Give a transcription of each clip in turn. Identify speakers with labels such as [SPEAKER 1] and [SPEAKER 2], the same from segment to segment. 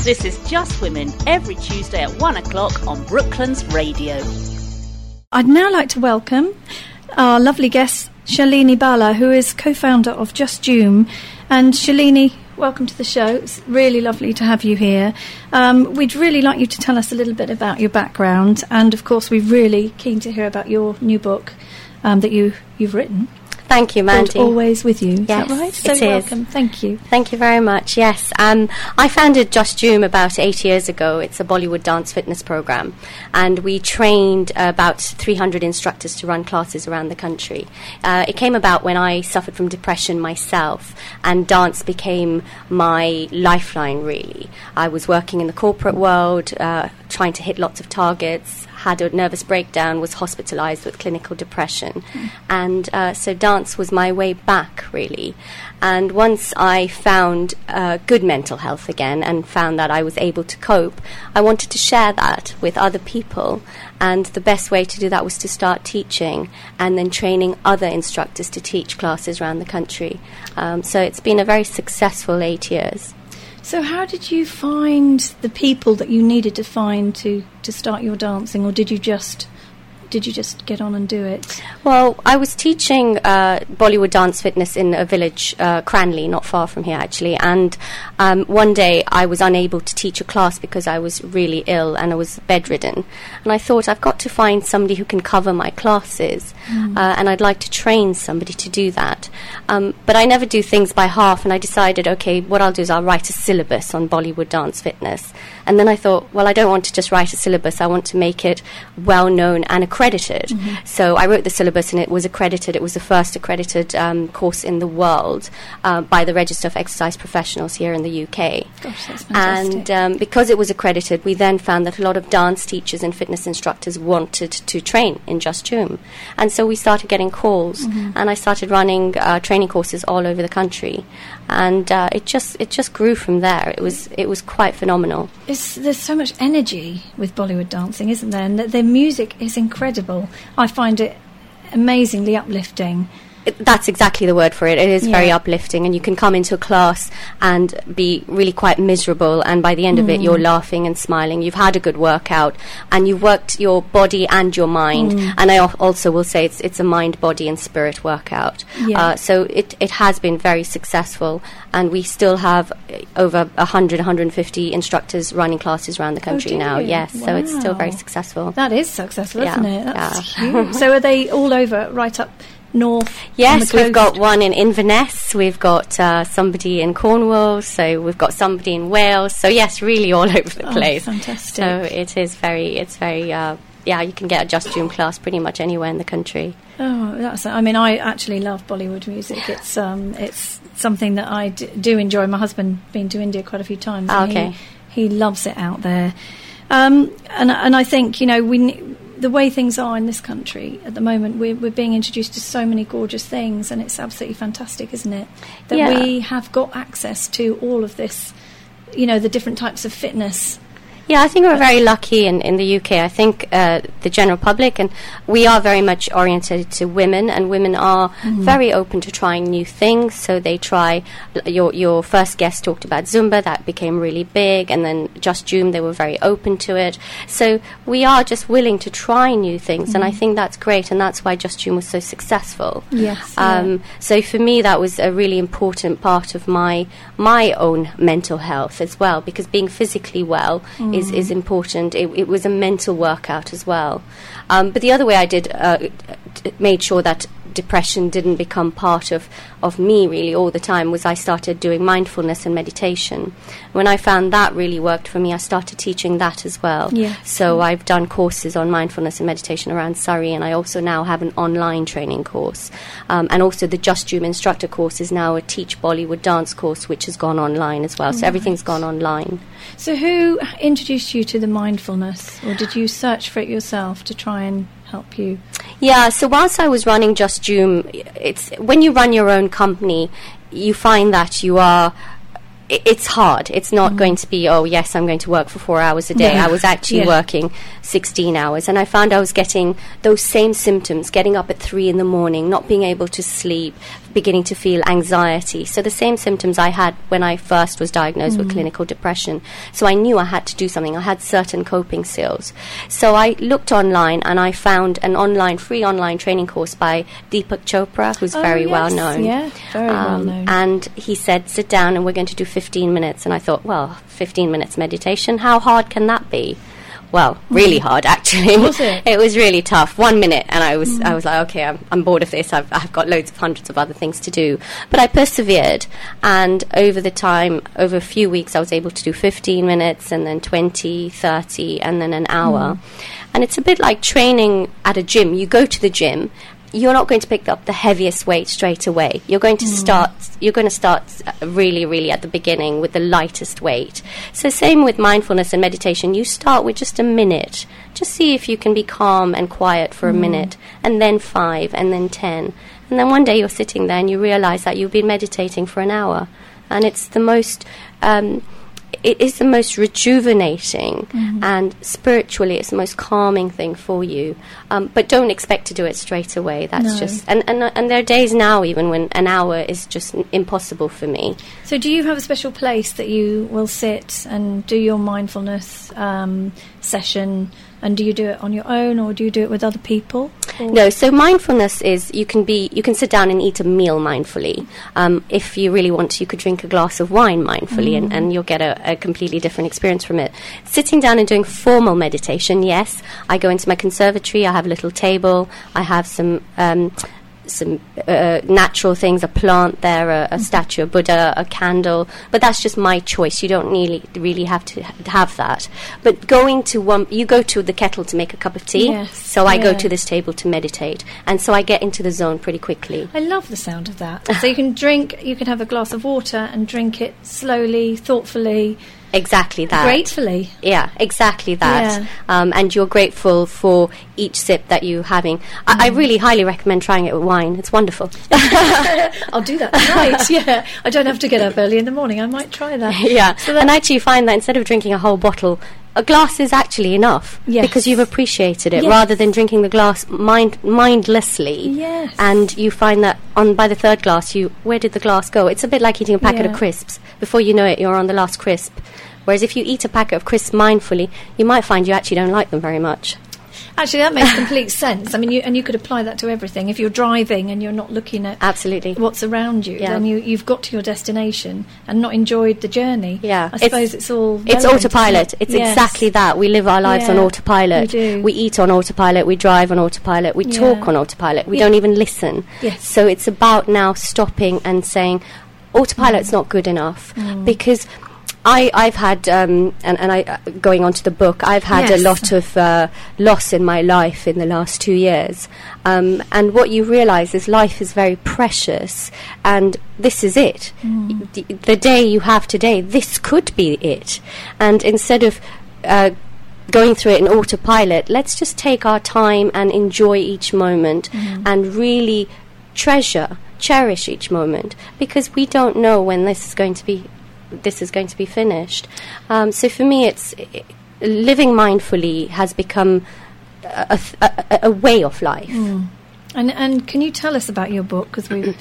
[SPEAKER 1] This is Just Women, every Tuesday at 1 o'clock on Brooklands Radio.
[SPEAKER 2] I'd now like to welcome our lovely guest, Shalini Bala, who is co-founder of Just Joom. And Shalini, welcome to the show. It's really lovely to have you here. We'd really like you to tell us a little bit about your background, and of course we're really keen to hear about your new book that you've written.
[SPEAKER 3] Thank you, Mandy.
[SPEAKER 2] Always with you. Is
[SPEAKER 3] yes,
[SPEAKER 2] that right? So
[SPEAKER 3] it
[SPEAKER 2] welcome.
[SPEAKER 3] Is.
[SPEAKER 2] Thank you.
[SPEAKER 3] Thank you very much. Yes, I founded Just Joom about 8 years ago. It's a Bollywood dance fitness program, and we trained about 300 instructors to run classes around the country. It came about when I suffered from depression myself, and dance became my lifeline, really. I was working in the corporate world, trying to hit lots of targets, had a nervous breakdown, was hospitalized with clinical depression. And so dance was my way back, really. And once I found good mental health again and found that I was able to cope, I wanted to share that with other people. And the best way to do that was to start teaching and then training other instructors to teach classes around the country. So it's been a very successful 8 years.
[SPEAKER 2] So how did you find the people that you needed to find to start your dancing, or did you just get on and do it?
[SPEAKER 3] Well, I was teaching Bollywood dance fitness in a village, Cranley, not far from here actually, and one day I was unable to teach a class because I was really ill and I was bedridden, and I thought I've got to find somebody who can cover my classes, and I'd like to train somebody to do that, but I never do things by half, and I decided, okay, what I'll do is I'll write a syllabus on Bollywood dance fitness. And then I thought, well, I don't want to just write a syllabus, I want to make it well known and accredited. So I wrote the syllabus, and it was accredited. It was the first accredited course in the world by the Register of Exercise Professionals here in the UK.
[SPEAKER 2] Gosh, that's fantastic.
[SPEAKER 3] And because it was accredited, we then found that a lot of dance teachers and fitness instructors wanted to train in Just Joom. And so we started getting calls, and I started running training courses all over the country. And it just grew from there. It was quite phenomenal.
[SPEAKER 2] There's so much energy with Bollywood dancing, isn't there? And their music is incredible. I find it amazingly uplifting.
[SPEAKER 3] That's exactly the word for it. It is very uplifting, and you can come into a class and be really quite miserable, and by the end of it you're laughing and smiling. You've had a good workout and you've worked your body and your mind, and I also will say it's a mind, body and spirit workout. So it has been very successful, and we still have over 150 instructors running classes around the country now. Yes, wow. So it's still very successful.
[SPEAKER 2] That is successful, isn't it? That's huge. So are they all over, right up north?
[SPEAKER 3] Yes, we've got one in Inverness, we've got somebody in Cornwall, so we've got somebody in Wales, so yes, really all over the place.
[SPEAKER 2] Fantastic.
[SPEAKER 3] So it's very you can get a Just Joom class pretty much anywhere in the country.
[SPEAKER 2] I actually love Bollywood music. It's something that I do enjoy. My husband been to India quite a few times, and he loves it out there. And I think, the way things are in this country at the moment, we're being introduced to so many gorgeous things, and it's absolutely fantastic, isn't it? That we have got access to all of this, the different types of fitness.
[SPEAKER 3] Yeah, I think we're very lucky in the UK. I think the general public, and we are very much oriented to women, and women are very open to trying new things. So they try, your first guest talked about Zumba, that became really big, and then Just Joom, they were very open to it. So we are just willing to try new things, and I think that's great, and that's why Just Joom was so successful.
[SPEAKER 2] Yes.
[SPEAKER 3] So for me, that was a really important part of my own mental health as well, because being physically well is important. It was a mental workout as well. But the other way I did made sure that depression didn't become part of me really all the time was I started doing mindfulness and meditation. When I found that really worked for me, I started teaching that as well.
[SPEAKER 2] Yes.
[SPEAKER 3] So I've done courses on mindfulness and meditation around Surrey, and I also now have an online training course. And also the Just Joom instructor course is now a Teach Bollywood dance course, which has gone online as well. So everything's gone online.
[SPEAKER 2] So who introduced you to the mindfulness, or did you search for it yourself to try and help you?
[SPEAKER 3] Yeah, so whilst I was running Just Joom, it's when you run your own company, you find that it's hard. It's not going to be, oh, yes, I'm going to work for 4 hours a day. I was actually working 16 hours. And I found I was getting those same symptoms, getting up at 3 in the morning, not being able to sleep, beginning to feel anxiety. So the same symptoms I had when I first was diagnosed with clinical depression. So I knew I had to do something. I had certain coping skills. So I looked online and I found an free online training course by Deepak Chopra, who's very well known.
[SPEAKER 2] Yeah, very well known.
[SPEAKER 3] And he said, sit down and we're going to do 15 minutes. And I thought, well, 15 minutes meditation, how hard can that be? Well, really hard, actually.
[SPEAKER 2] Was it?
[SPEAKER 3] It was really tough. 1 minute, and I was like, okay, I'm bored of this. I've got hundreds of other things to do. But I persevered, and over a few weeks, I was able to do 15 minutes, and then 20, 30, and then an hour. And it's a bit like training at a gym. You go to the gym. You're not going to pick up the heaviest weight straight away. You're going to start really, really at the beginning with the lightest weight. So same with mindfulness and meditation. You start with just a minute. Just see if you can be calm and quiet for a minute, and then 5, and then 10. And then one day you're sitting there and you realize that you've been meditating for an hour. And it's the most... it is the most rejuvenating and spiritually it's the most calming thing for you. But don't expect to do it straight away. That's just... And there are days now even when an hour is just impossible for me.
[SPEAKER 2] So do you have a special place that you will sit and do your mindfulness session? And do you do it on your own, or do you do it with other people?
[SPEAKER 3] No, so mindfulness is you can sit down and eat a meal mindfully. If you really want to, you could drink a glass of wine mindfully, and you'll get a completely different experience from it. Sitting down and doing formal meditation, yes. I go into my conservatory, I have a little table, I have some natural things, a plant there, a statue of Buddha, a candle, but that's just my choice. You don't really have to have that. But you go to the kettle to make a cup of tea, so I go to this table to meditate, and so I get into the zone pretty quickly.
[SPEAKER 2] I love the sound of that. So you can have a glass of water and drink it slowly, thoughtfully.
[SPEAKER 3] Exactly that.
[SPEAKER 2] Gratefully.
[SPEAKER 3] Yeah, exactly that.
[SPEAKER 2] Yeah.
[SPEAKER 3] And you're grateful for each sip that you're having. I really highly recommend trying it with wine. It's wonderful.
[SPEAKER 2] I'll do that tonight, yeah. I don't have to get up early in the morning. I might try that.
[SPEAKER 3] Yeah, and I actually find that instead of drinking a whole bottle, a glass is actually enough because you've appreciated it rather than drinking the glass mindlessly.
[SPEAKER 2] Yes.
[SPEAKER 3] And you find that by the third glass, where did the glass go? It's a bit like eating a packet of crisps. Before you know it, you're on the last crisp. Whereas if you eat a packet of crisps mindfully, you might find you actually don't like them very much.
[SPEAKER 2] Actually, that makes complete sense. I mean, you could apply that to everything. If you're driving and you're not looking at what's around you, then you've got to your destination and not enjoyed the journey.
[SPEAKER 3] Yeah,
[SPEAKER 2] I suppose it's all...
[SPEAKER 3] It's autopilot. It's exactly that. We live our lives on autopilot.
[SPEAKER 2] We do.
[SPEAKER 3] We eat on autopilot. We drive on autopilot. We talk on autopilot. We don't even listen.
[SPEAKER 2] Yes.
[SPEAKER 3] So it's about now stopping and saying, autopilot's not good enough because... I've had, going on to the book, I've had a lot of loss in my life in the last 2 years. And what you realise is life is very precious, and this is it. The day you have today, this could be it. And instead of going through it in autopilot, let's just take our time and enjoy each moment and really cherish each moment, because we don't know when this is going to be finished. So for me, it's living mindfully has become a way of life.
[SPEAKER 2] And can you tell us about your book? Because we're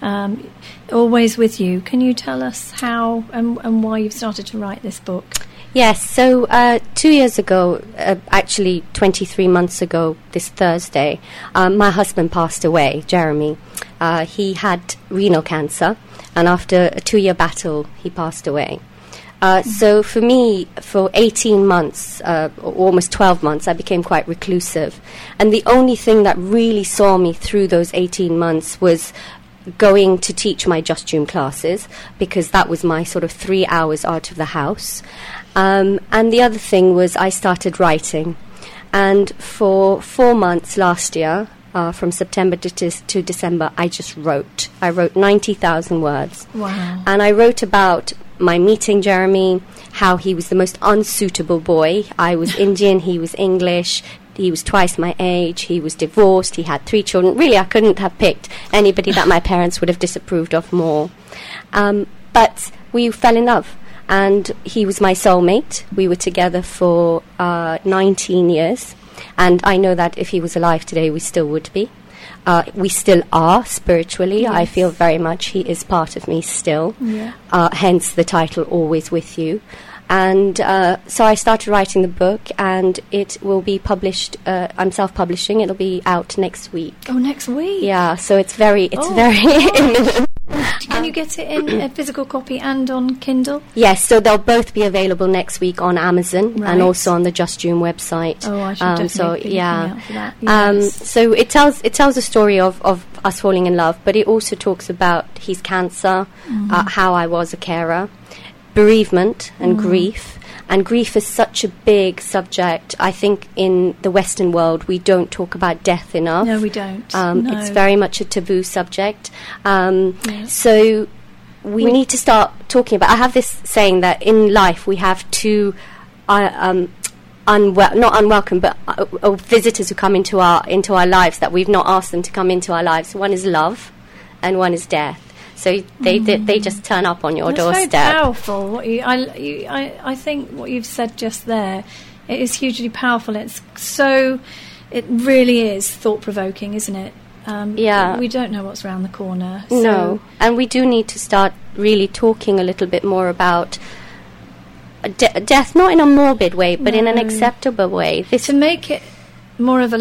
[SPEAKER 2] always with you. Can you tell us how and why you've started to write this book?
[SPEAKER 3] Yes, so 2 years ago, actually 23 months ago this Thursday, my husband passed away, Jeremy. He had renal cancer, and after a 2-year battle, he passed away. So for me, for 18 months, almost 12 months, I became quite reclusive. And the only thing that really saw me through those 18 months was going to teach my Just Joom classes, because that was my sort of 3 hours out of the house. And the other thing was I started writing. And for 4 months last year, from September to December, I just wrote. I wrote 90,000 words.
[SPEAKER 2] Wow.
[SPEAKER 3] And I wrote about my meeting Jeremy, how he was the most unsuitable boy. I was Indian, he was English, he was twice my age, he was divorced, he had 3 children. Really, I couldn't have picked anybody that my parents would have disapproved of more. But we fell in love, and he was my soulmate. We were together for 19 years. And I know that if he was alive today, we still would be. We still are spiritually. Yes. I feel very much he is part of me still.
[SPEAKER 2] Yeah.
[SPEAKER 3] Hence the title, Always With You. And so I started writing the book, and it will be published. I'm self-publishing. It'll be out next week.
[SPEAKER 2] Oh, next week?
[SPEAKER 3] Yeah. So it's very imminent.
[SPEAKER 2] Can you get it in a physical copy and on Kindle?
[SPEAKER 3] Yes. So they'll both be available next week on Amazon and also on the Just June website.
[SPEAKER 2] Oh, I should definitely be looking out for that. Yes.
[SPEAKER 3] So it tells a story of us falling in love, but it also talks about his cancer, how I was a carer, bereavement and grief. And grief is such a big subject. I think in the Western world we don't talk about death enough.
[SPEAKER 2] No, we don't.
[SPEAKER 3] It's very much a taboo subject. So we need to start talking about... I have this saying that in life we have two... not unwelcome, but visitors who come into our lives that we've not asked them to come into our lives. One is love and one is death. So they just turn up on your doorstep.
[SPEAKER 2] That's very powerful. I think what you've said just there, it is hugely powerful. It really is thought-provoking, isn't it? We don't know what's around the corner. So
[SPEAKER 3] no, and we do need to start really talking a little bit more about death, not in a morbid way, but in an acceptable way.
[SPEAKER 2] To make it more of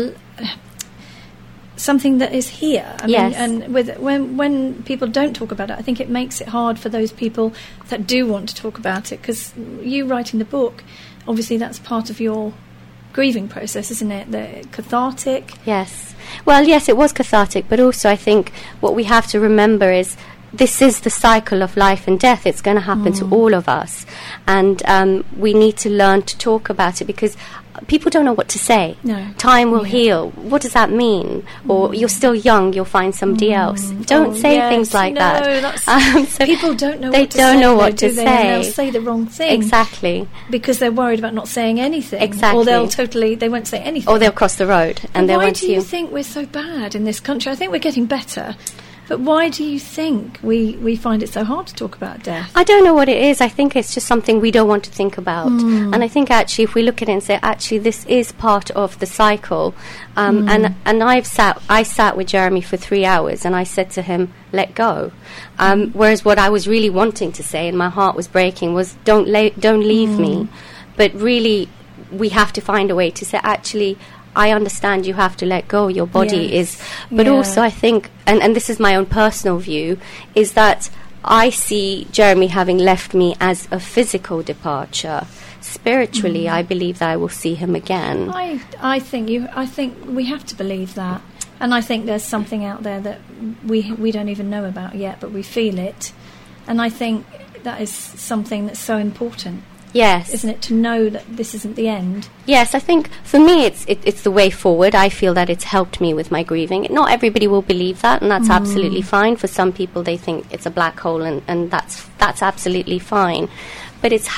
[SPEAKER 2] something that is here. I mean, and when people don't talk about it, I think it makes it hard for those people that do want to talk about it, because you writing the book, obviously that's part of your grieving process, isn't it? The cathartic.
[SPEAKER 3] Yes. Well, yes, it was cathartic, but also I think what we have to remember is this is the cycle of life and death. It's going to happen to all of us, and we need to learn to talk about it, because people don't know what to say.
[SPEAKER 2] No.
[SPEAKER 3] Time will heal. What does that mean? Or you're still young, you'll find somebody else. Don't say things like that.
[SPEAKER 2] So people don't know
[SPEAKER 3] they
[SPEAKER 2] what to
[SPEAKER 3] don't
[SPEAKER 2] say.
[SPEAKER 3] Know what to say.
[SPEAKER 2] And they'll say the wrong thing.
[SPEAKER 3] Exactly.
[SPEAKER 2] Because they're worried about not saying anything.
[SPEAKER 3] Exactly.
[SPEAKER 2] Or they won't say anything.
[SPEAKER 3] Or they'll cross the road and they won't see you.
[SPEAKER 2] Why do you think we're so bad in this country? I think we're getting better. But why do you think we find it so hard to talk about death?
[SPEAKER 3] I don't know what it is. I think it's just something we don't want to think about. And I think actually if we look at it and say, actually this is part of the cycle. And I sat with Jeremy for 3 hours and I said to him, let go. Whereas what I was really wanting to say and my heart was breaking was, don't leave me. But really we have to find a way to say, actually, I understand you have to let go. Your body is... But also I think, and this is my own personal view, is that I see Jeremy having left me as a physical departure. Spiritually, I believe that I will see him again.
[SPEAKER 2] I think we have to believe that. And I think there's something out there that we don't even know about yet, but we feel it. And I think that is something that's so important.
[SPEAKER 3] Yes.
[SPEAKER 2] Isn't it, to know that this isn't the end?
[SPEAKER 3] Yes, I think for me it's the way forward. I feel that it's helped me with my grieving. Not everybody will believe that, and that's absolutely fine. For some people they think it's a black hole, and that's absolutely fine. But it's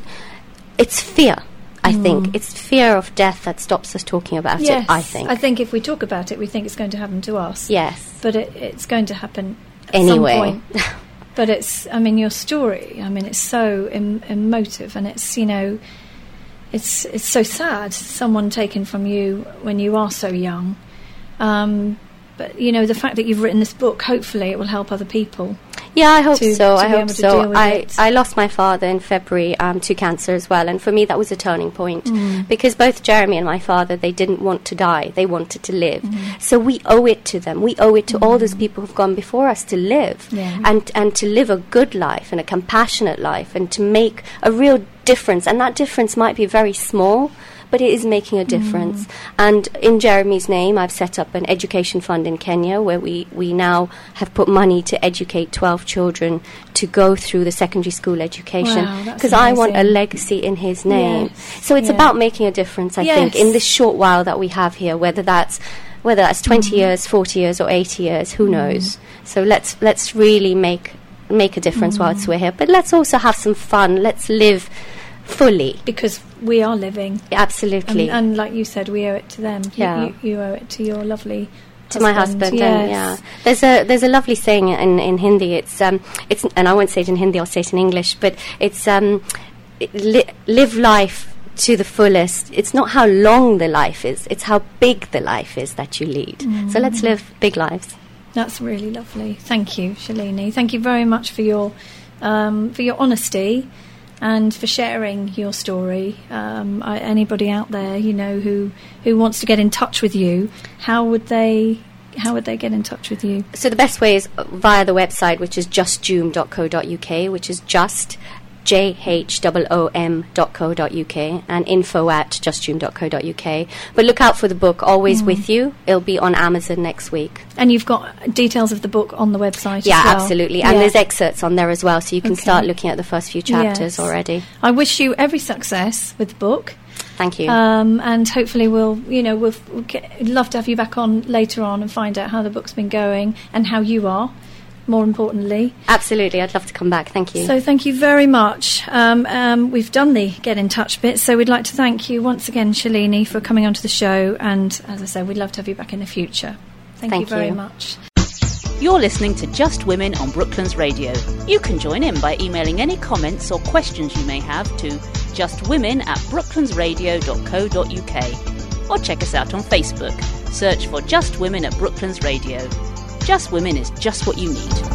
[SPEAKER 3] it's fear, I think. It's fear of death that stops us talking about it, I think.
[SPEAKER 2] I think if we talk about it, we think it's going to happen to us.
[SPEAKER 3] Yes.
[SPEAKER 2] But it's going to happen
[SPEAKER 3] anyway.
[SPEAKER 2] At some point. But your story, it's so emotive, and it's so sad, someone taken from you when you are so young. But, the fact that you've written this book, hopefully it will help other people.
[SPEAKER 3] Yeah, I hope so. I lost my father in February to cancer as well, and for me that was a turning point, because both Jeremy and my father, they didn't want to die, they wanted to live. So we owe it to them. We owe it to all those people who've gone before us to live, and to live a good life and a compassionate life, and to make a real difference. And that difference might be very small, but it is making a difference. And in Jeremy's name, I've set up an education fund in Kenya where we now have put money to educate 12 children to go through the secondary school education, because I want a legacy in his name. Yes. So it's about making a difference, I think, in this short while that we have here, whether that's 20 years, 40 years or 80 years, who knows. So let's really make a difference whilst we're here. But let's also have some fun. Let's live fully,
[SPEAKER 2] because we are living.
[SPEAKER 3] Absolutely.
[SPEAKER 2] And like you said, we owe it to them. You owe it to your lovely
[SPEAKER 3] to my husband. Yes. And there's a lovely saying in Hindi. It's and I won't say it in Hindi, I'll say it in English, but it's live life to the fullest. It's not how long the life is, it's how big the life is that you lead. So let's live big lives.
[SPEAKER 2] That's really lovely. Thank you, Shalini. Thank you very much for your honesty and for sharing your story. Anybody out there, who wants to get in touch with you, how would they get in touch with you?
[SPEAKER 3] So the best way is via the website, which is justjoom.co.uk, which is just JHOOM.co.uk, and info@justjoom.co.uk. But look out for the book, Always With You. It'll be on Amazon next week.
[SPEAKER 2] And you've got details of the book on the website
[SPEAKER 3] as well?
[SPEAKER 2] Yeah,
[SPEAKER 3] absolutely. And there's excerpts on there as well, so you can start looking at the first few chapters already.
[SPEAKER 2] I wish you every success with the book.
[SPEAKER 3] Thank you.
[SPEAKER 2] And hopefully we'll love to have you back on later on and find out how the book's been going and how you are, more importantly.
[SPEAKER 3] Absolutely, I'd love to come back. Thank you.
[SPEAKER 2] So thank you very much. We've done the get in touch bit, so we'd like to thank you once again, Shalini, for coming onto the show, and as I said, we'd love to have you back in the future. Thank you very much.
[SPEAKER 1] You're listening to Just Women on Brooklands Radio. You can join in by emailing any comments or questions you may have to justwomen@brooklandsradio.co.uk, or check us out on Facebook. Search for Just Women at Brooklands Radio. Just Women is just what you need.